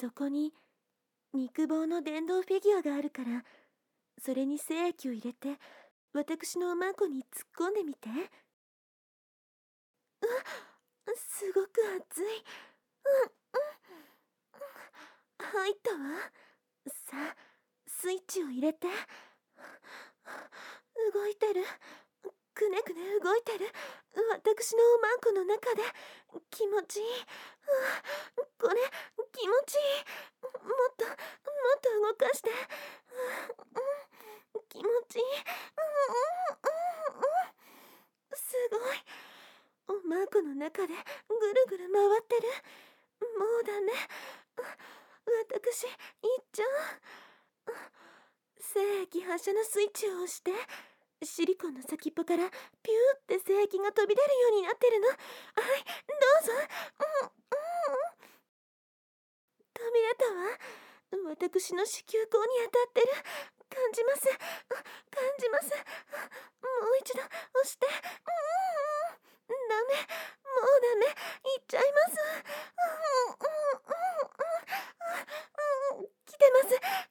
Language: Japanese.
そこに肉棒の電動フィギュアがあるから、それに精液を入れて私のおまんこに突っ込んでみて。すごく熱い。入ったわ。さあ、スイッチを入れて。動いてる。くねくね動いてる。私のおまんこの中で。気持ちいい。これ気持ちいい。もっと動かして。気持ちいい。すごい。おまんこの中でぐるぐる回ってる。もうダメ。私行っちゃう。精液発射のスイッチを押して。シリコンの先っぽからピューって精液が飛び出るようになってるの。はい、どうぞ。飛び出たわ。私の子宮口に当たってる。感じます。感じます。もう一度押して。ダメ。もうダメ。行っちゃいます。来てます。